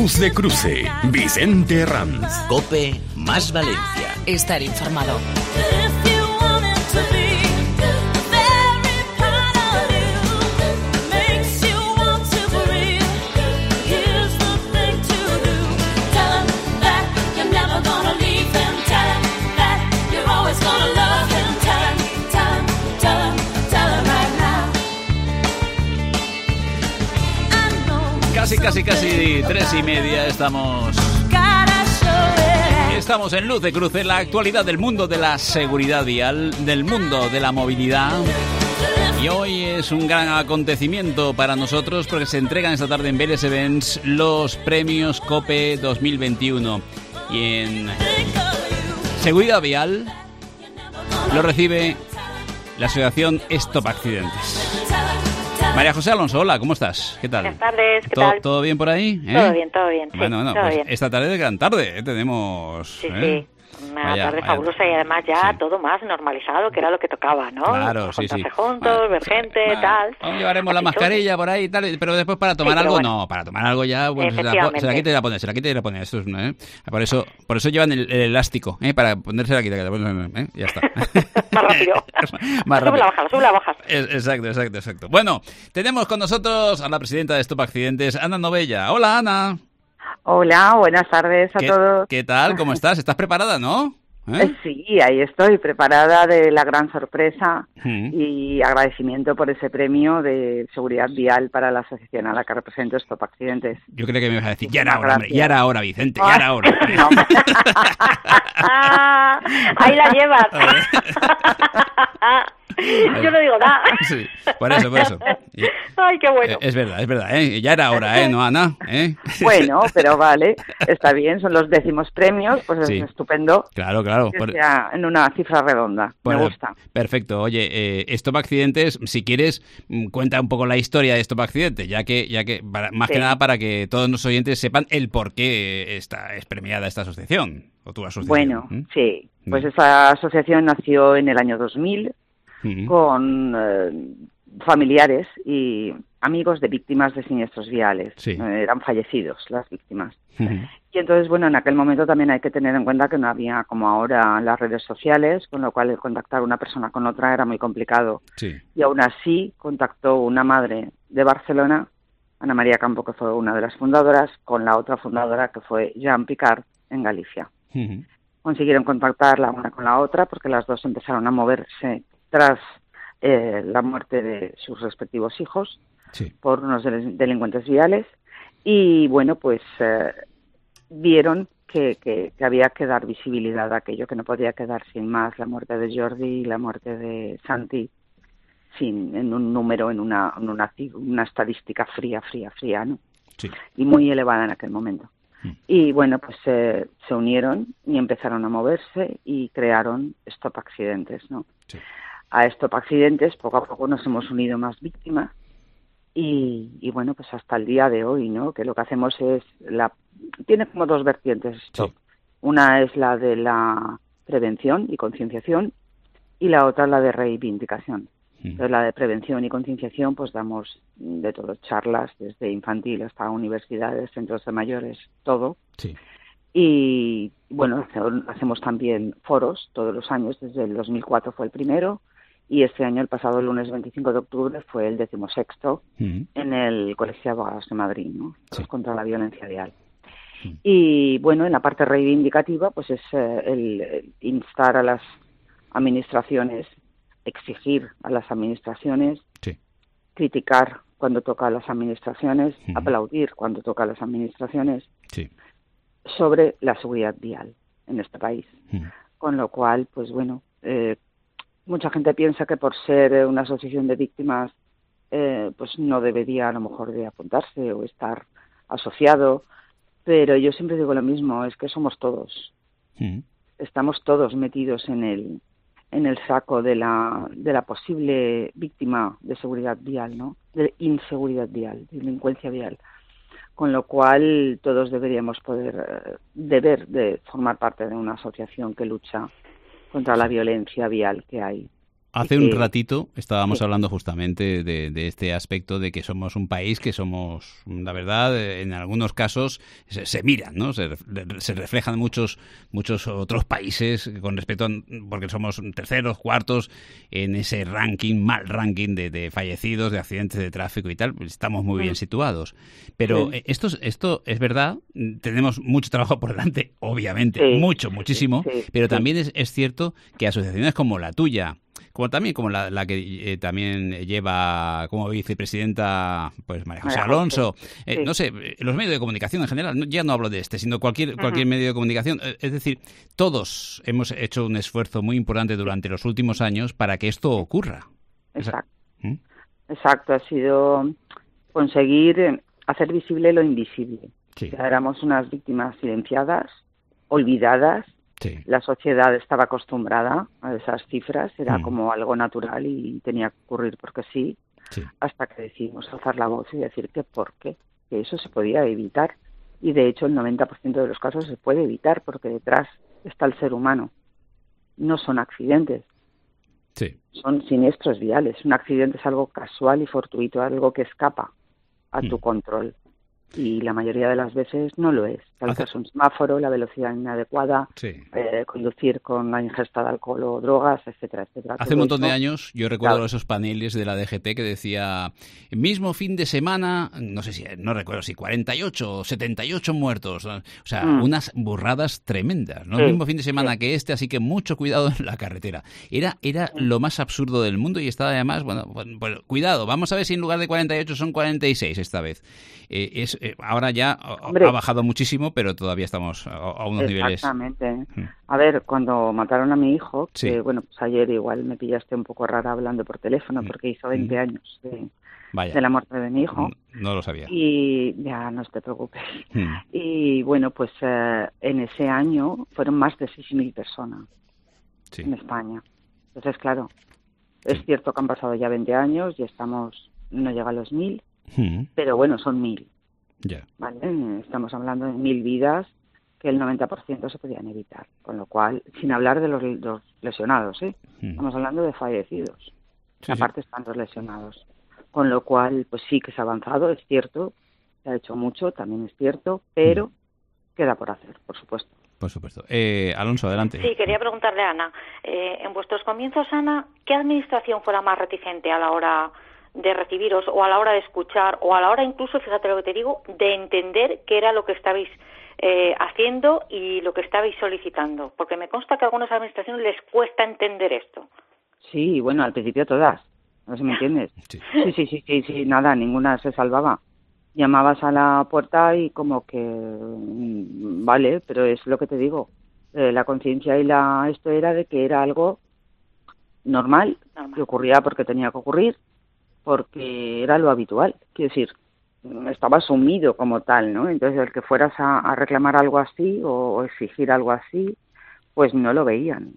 Luz de Cruce, Vicente Ranz. COPE más Valencia. Estar informado. Casi 3:30 estamos en Luz de Cruce, la actualidad del mundo de la seguridad vial, del mundo de la movilidad. Y hoy es un gran acontecimiento para nosotros porque se entregan esta tarde en Vélez Events los premios COPE 2021. Y en seguridad vial lo recibe la asociación Stop Accidentes. María José Alonso, hola, ¿cómo estás? ¿Qué tal? Buenas tardes, ¿qué tal? ¿Todo bien por ahí? Todo bien. Sí, Bueno, todo pues bien. esta tarde es gran tarde, tenemos... Sí. Una tarde fabulosa y además ya todo más normalizado, que era lo que tocaba, ¿no? Claro, sí. Juntos, ver gente, tal. Aún llevaremos la mascarilla por ahí y tal, pero después para tomar algo, bueno. No, para tomar algo ya, pues se la quita y la pone, Eso es, por eso llevan el elástico, para ponerse la quita, ya está. Más rápido. Más rápido. Sube la baja. Exacto. Bueno, tenemos con nosotros a la presidenta de Stop Accidentes, Ana Novella. Hola, Ana. Hola, buenas tardes a todos. ¿Qué tal? ¿Cómo estás? ¿Estás preparada, no? Sí, ahí estoy, preparada de la gran sorpresa y agradecimiento por ese premio de seguridad vial para la asociación a la que represento Stop Accidentes. Yo creo que me ibas a decir, ya era hora, Vicente, ya era hora. No. Ahí la llevas. Yo no digo nada. Sí, por eso. Ay, qué bueno. Es verdad, ya era hora, ¿no, Ana? Bueno, pero vale, está bien, son los 10º premios, pues es estupendo. Claro. Que sea en una cifra redonda, me gusta. Perfecto. Oye, Stop Accidentes, si quieres, cuenta un poco la historia de Stop Accidentes, ya que más que nada para que todos los oyentes sepan el por qué es premiada esta asociación, o tu asociación. Bueno, sí, pues esa asociación nació en el año 2000, con familiares y amigos de víctimas de siniestros viales. Eran fallecidos las víctimas. Y entonces, bueno, en aquel momento también hay que tener en cuenta que no había como ahora las redes sociales, con lo cual el contactar una persona con otra era muy complicado. Y aún así contactó una madre de Barcelona, Ana María Campo, que fue una de las fundadoras, con la otra fundadora, que fue Jean Picard, en Galicia. Consiguieron contactar la una con la otra porque las dos empezaron a moverse tras la muerte de sus respectivos hijos por unos delincuentes viales y bueno, pues vieron que había que dar visibilidad a aquello, que no podía quedar sin más la muerte de Jordi y la muerte de Santi en un número, en una estadística fría, ¿no? Y muy elevada en aquel momento. Y bueno, pues se unieron y empezaron a moverse y crearon Stop Accidentes, ¿no? A Stop Accidentes poco a poco nos hemos unido más víctimas y bueno, pues hasta el día de hoy, ¿no? Que lo que hacemos es tiene como dos vertientes Stop. Una es la de la prevención y concienciación y la otra la de reivindicación. Entonces, la de prevención y concienciación, pues damos de todo, charlas desde infantil hasta universidades, centros de mayores, todo. Y bueno, hacemos también foros todos los años, desde el 2004 fue el primero, y este año, el pasado lunes 25 de octubre, fue el 16º en el Colegio de Abogados de Madrid, ¿no? Contra la violencia vial. Y bueno, en la parte reivindicativa, pues es el instar a las administraciones, exigir a las administraciones, criticar cuando toca a las administraciones, aplaudir cuando toca a las administraciones, sobre la seguridad vial en este país. Con lo cual, pues bueno, mucha gente piensa que por ser una asociación de víctimas, pues no debería a lo mejor de apuntarse o estar asociado, pero yo siempre digo lo mismo, es que somos todos. Estamos todos metidos en el saco de la posible víctima de seguridad vial, ¿no? De inseguridad vial, delincuencia vial. Con lo cual todos deberíamos deber de formar parte de una asociación que lucha contra la violencia vial que hay Hace un ratito estábamos hablando justamente de este aspecto de que somos un país que somos, la verdad, en algunos casos se miran, ¿no? Se reflejan muchos otros países con respecto a, porque somos terceros, cuartos en ese mal ranking de fallecidos, de accidentes de tráfico y tal. Pues estamos muy bien situados. Pero esto es verdad, tenemos mucho trabajo por delante, obviamente, muchísimo, pero también es cierto que asociaciones como la tuya, como la que también lleva como vicepresidenta pues María José Alonso, no sé, los medios de comunicación en general, ya no hablo de sino cualquier medio de comunicación, es decir, todos hemos hecho un esfuerzo muy importante durante los últimos años para que esto ocurra. Exacto, ha sido conseguir hacer visible lo invisible. Sí. O sea, éramos unas víctimas silenciadas, olvidadas. Sí. La sociedad estaba acostumbrada a esas cifras, era como algo natural y tenía que ocurrir porque sí, hasta que decidimos alzar la voz y decir que eso se podía evitar. Y de hecho el 90% de los casos se puede evitar porque detrás está el ser humano. No son accidentes, son siniestros viales. Un accidente es algo casual y fortuito, algo que escapa a tu control. Y la mayoría de las veces no lo es. Tal vez un semáforo, la velocidad inadecuada, conducir con la ingesta de alcohol o drogas, etcétera, etcétera. Hace un montón de años yo recuerdo esos paneles de la DGT que decía mismo fin de semana, no recuerdo si 48 o 78 muertos, o sea, unas burradas tremendas, ¿no? El mismo fin de semana que así que mucho cuidado en la carretera. Era lo más absurdo del mundo y estaba además, bueno, cuidado, vamos a ver si en lugar de 48 son 46 esta vez. Ahora ya ha bajado muchísimo, pero todavía estamos a unos niveles. Exactamente. A ver, cuando mataron a mi hijo, que bueno, pues ayer igual me pillaste un poco rara hablando por teléfono, porque hizo 20 años de la muerte de mi hijo. No lo sabía. Y ya, no te preocupes. Y bueno, pues en ese año fueron más de 6.000 personas en España. Entonces, claro, es cierto que han pasado ya 20 años y no llega a los 1.000, pero bueno, son 1.000. ¿Vale? Estamos hablando de 1.000 vidas que el 90% se podían evitar, con lo cual, sin hablar de los lesionados, estamos hablando de fallecidos, aparte están los lesionados, con lo cual, pues sí que se ha avanzado, es cierto, se ha hecho mucho, también es cierto, pero queda por hacer, por supuesto. Por supuesto. Alonso, adelante. Sí, quería preguntarle a Ana, en vuestros comienzos, Ana, ¿qué administración fue la más reticente a la hora de recibiros o a la hora de escuchar o a la hora incluso, fíjate lo que te digo, de entender qué era lo que estabais haciendo y lo que estabais solicitando? Porque me consta que a algunas administraciones les cuesta entender esto. Sí, bueno, al principio todas, no sé si me entiendes. Sí, nada, ninguna se salvaba. Llamabas a la puerta y como que, vale, pero es lo que te digo, la conciencia y esto era de que era algo normal, que ocurría porque tenía que ocurrir, porque era lo habitual, quiero decir, estaba asumido como tal, ¿no? Entonces el que fueras a reclamar algo así o exigir algo así, pues no lo veían.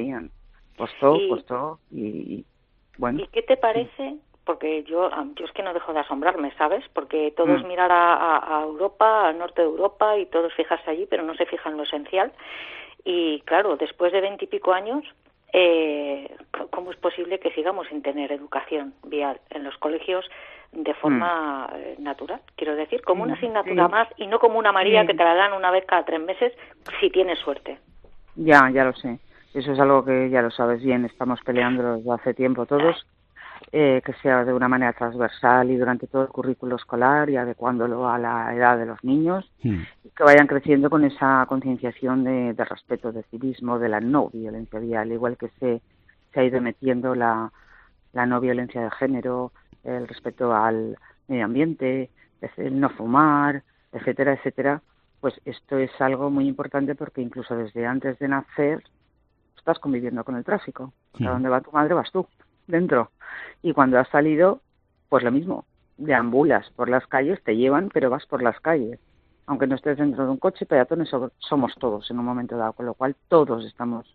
Costó y bueno. ¿Y qué te parece? Porque yo es que no dejo de asombrarme, ¿sabes? Porque todo es mirar a Europa, al norte de Europa, y todo es fijarse allí, pero no se fija en lo esencial. Y claro, después de 20 y pico años, ¿cómo es posible que sigamos sin tener educación vial en los colegios de forma natural? Quiero decir, como una asignatura más y no como una María que te la dan una vez cada 3 meses si tienes suerte. Ya lo sé. Eso es algo que ya lo sabes bien. Estamos peleando desde hace tiempo todos, que sea de una manera transversal y durante todo el currículo escolar y adecuándolo a la edad de los niños, y que vayan creciendo con esa concienciación de respeto, de civismo, de la no violencia vial, igual que se ha ido metiendo la no violencia de género, el respeto al medio ambiente, el no fumar, etcétera, etcétera. Pues esto es algo muy importante porque incluso desde antes de nacer estás conviviendo con el tráfico. A donde va tu madre vas tú, dentro. Y cuando has salido, pues lo mismo, deambulas por las calles, te llevan, pero vas por las calles. Aunque no estés dentro de un coche, peatones somos todos en un momento dado, con lo cual todos estamos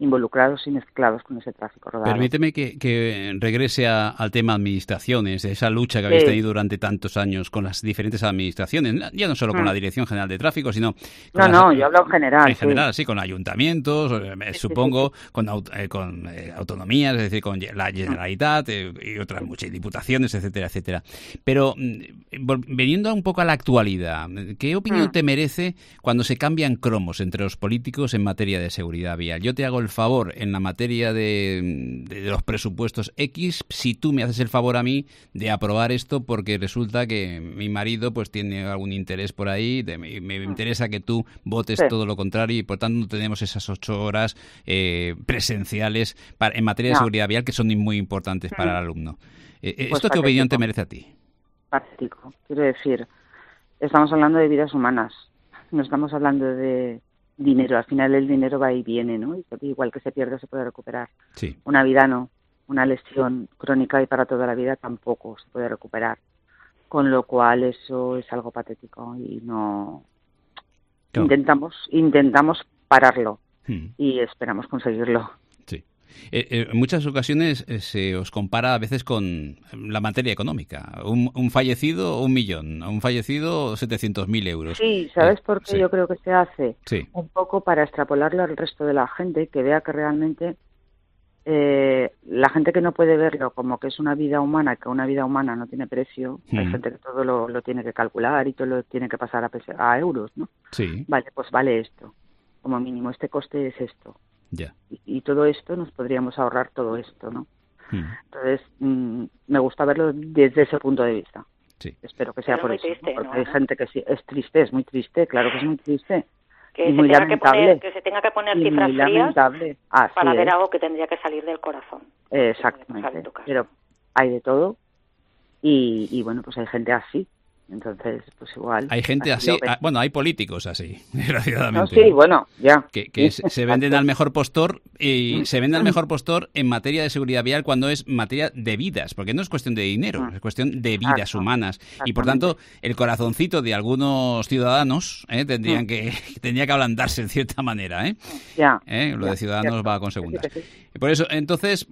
involucrados y mezclados con ese tráfico rodado. Permíteme que regrese al tema administraciones, de esa lucha que habéis tenido durante tantos años con las diferentes administraciones, ya no solo con la Dirección General de Tráfico, sino... yo hablo en general. En general, sí, con ayuntamientos, supongo, con autonomías, es decir, con la Generalitat y otras muchas diputaciones, etcétera, etcétera. Pero veniendo un poco a la actualidad, ¿qué opinión te merece cuando se cambian cromos entre los políticos en materia de seguridad vial? Yo te hago el favor en la materia de los presupuestos X, si tú me haces el favor a mí de aprobar esto porque resulta que mi marido pues tiene algún interés por ahí, me interesa que tú votes todo lo contrario y por tanto no tenemos esas 8 horas presenciales en materia de seguridad vial que son muy importantes para el alumno. ¿Esto qué opinión te merece a ti? Patético. Quiero decir, estamos hablando de vidas humanas, no estamos hablando de dinero. Al final el dinero va y viene, ¿no? Igual que se pierde se puede recuperar. Sí. Una vida no, una lesión crónica y para toda la vida tampoco se puede recuperar. Con lo cual eso es algo patético y no... Claro. Intentamos pararlo y esperamos conseguirlo. Sí. En muchas ocasiones se os compara a veces con la materia económica. Un fallecido, 1 millón. Un fallecido, 700.000 euros. Sí, ¿sabes por qué yo creo que se hace? Sí. Un poco para extrapolarlo al resto de la gente, que vea que realmente la gente que no puede verlo como que es una vida humana, que una vida humana no tiene precio, hay gente que todo lo tiene que calcular y todo lo tiene que pasar a euros, ¿no? Sí. Vale, pues vale esto. Como mínimo, este coste es esto. Ya. Y todo esto nos podríamos ahorrar todo esto, ¿no? Entonces, me gusta verlo desde ese punto de vista. Sí. Espero que sea pero por eso. Triste, porque ¿no? hay gente que sí, es triste, es muy triste, claro que es muy triste. Que y muy lamentable. Que se tenga que poner y cifras muy frías lamentable. Así para ver es. algo que tendría que salir del corazón. Exactamente. Pero hay de todo y bueno, pues hay gente así. Entonces, pues igual... Hay gente así, bueno, hay políticos así, desgraciadamente. No, sí, bueno, ya. Que se venden al mejor postor y se venden al mejor postor en materia de seguridad vial cuando es materia de vidas, porque no es cuestión de dinero, es cuestión de vidas humanas. Y por tanto, el corazoncito de algunos ciudadanos tendría que ablandarse en cierta manera. Ya. Lo de ciudadanos cierto. va con segundas. Y por eso, entonces,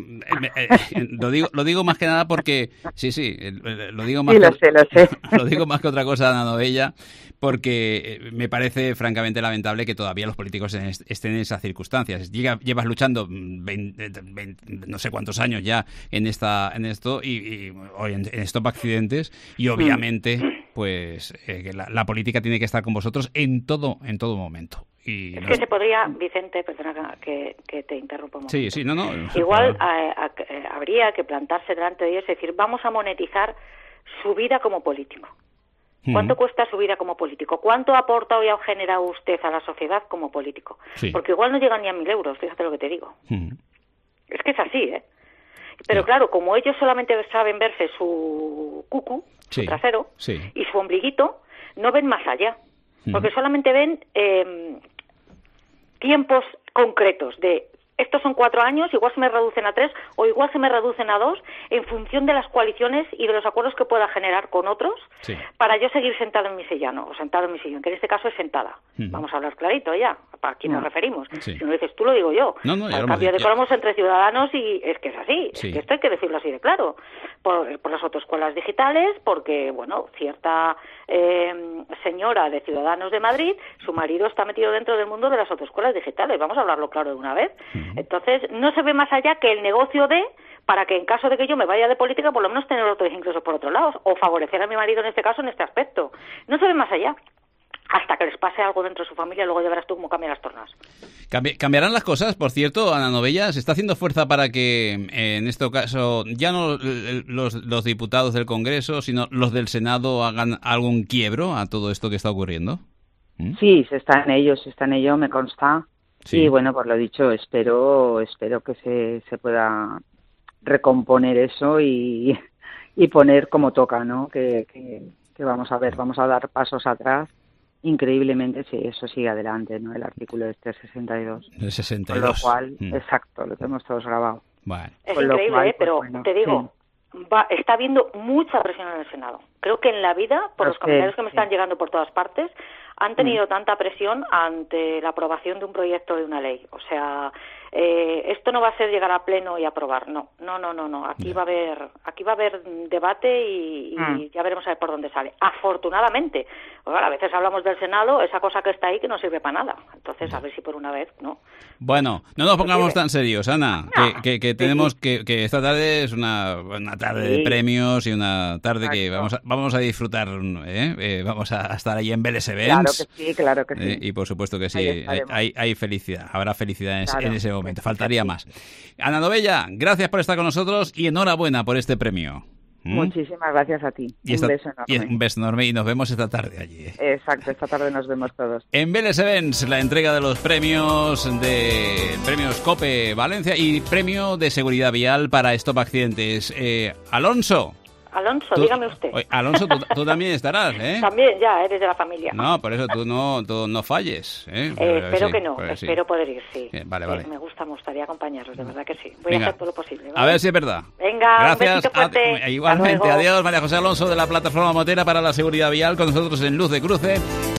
lo digo más que nada porque, lo digo más lo sé. Lo digo más que otra cosa, Ana Novella, porque me parece francamente lamentable que todavía los políticos estén en esas circunstancias. Llevas luchando 20, no sé cuántos años ya en esto y en Stop Accidentes y obviamente pues la política tiene que estar con vosotros en todo momento. Y es que se podría, Vicente, perdona que te interrumpa un momento. Sí, no. Igual habría que plantarse delante de ellos y decir, vamos a monetizar su vida como político. ¿Cuánto cuesta su vida como político? ¿Cuánto ha aportado y ha generado usted a la sociedad como político? Sí. Porque igual no llegan ni a 1.000 euros, fíjate lo que te digo. Es que es así, Pero claro, como ellos solamente saben verse su cucu, su trasero, y su ombliguito, no ven más allá. Porque solamente ven tiempos concretos de... Estos son 4 años, igual se me reducen a 3 o igual se me reducen a 2 en función de las coaliciones y de los acuerdos que pueda generar con otros para yo seguir sentado en mi sillón o sentado en mi sillón, que en este caso es sentada. Vamos a hablar clarito ya, ¿para quién nos referimos? Si no lo dices tú, lo digo yo. El cambio de cromos entre ciudadanos y es que es así, es que esto hay que decirlo así de claro. Por las autoescuelas digitales, porque, bueno, cierta señora de Ciudadanos de Madrid, su marido está metido dentro del mundo de las autoescuelas digitales. Vamos a hablarlo claro de una vez. Entonces, no se ve más allá que el negocio para que en caso de que yo me vaya de política, por lo menos tener otros ingresos por otro lado, o favorecer a mi marido en este caso, en este aspecto. No se ve más allá. Hasta que les pase algo dentro de su familia, luego ya verás tú cómo cambian las tornas. ¿Cambiarán las cosas? Por cierto, Ana Novella, ¿se está haciendo fuerza para que, en este caso, ya no los diputados del Congreso, sino los del Senado hagan algún quiebro a todo esto que está ocurriendo? Sí, está en ello, me consta. Sí. Y bueno, por lo dicho, espero que se pueda recomponer eso y poner como toca, ¿no? Que vamos a dar pasos atrás. Increíblemente, si eso sigue adelante, ¿no? El artículo este 62. El 62. Con lo cual, exacto, lo tenemos todos grabado. Bueno. Es increíble, pero bueno, te digo, está habiendo mucha presión en el Senado. Creo que en la vida, por los comentarios que me están llegando por todas partes, han tenido tanta presión ante la aprobación de un proyecto de una ley. O sea, esto no va a ser llegar a pleno y aprobar, no. Aquí va a haber debate y ya veremos a ver por dónde sale. Afortunadamente, pues, a veces hablamos del Senado, esa cosa que está ahí que no sirve para nada. Entonces, a ver si por una vez, ¿no? Bueno, no nos pongamos tan serios, Ana, que tenemos que esta tarde es una tarde de premios y una tarde que vamos a disfrutar, vamos a estar ahí en Vélez Events. Claro que sí. Y por supuesto que sí, hay felicidad, habrá felicidad en ese momento, faltaría más. Ana Novella, gracias por estar con nosotros y enhorabuena por este premio. Muchísimas gracias a ti. Un beso enorme y nos vemos esta tarde allí. Exacto, esta tarde nos vemos todos. En Vélez Events, la entrega de los premios COPE Valencia y premio de seguridad vial para Stop Accidentes. Alonso, dígame usted. Alonso, tú también estarás, ¿eh? También, ya, eres de la familia. No, por eso tú no falles, ¿eh? Espero que no, espero poder ir, sí. Vale. Me gustaría acompañarlos, de verdad que sí. Voy a hacer todo lo posible, ¿vale? A ver si es verdad. Venga, gracias. Un besito fuerte. Igualmente, adiós, María José Alonso de la Plataforma Motera para la Seguridad Vial, con nosotros en Luz de Cruce.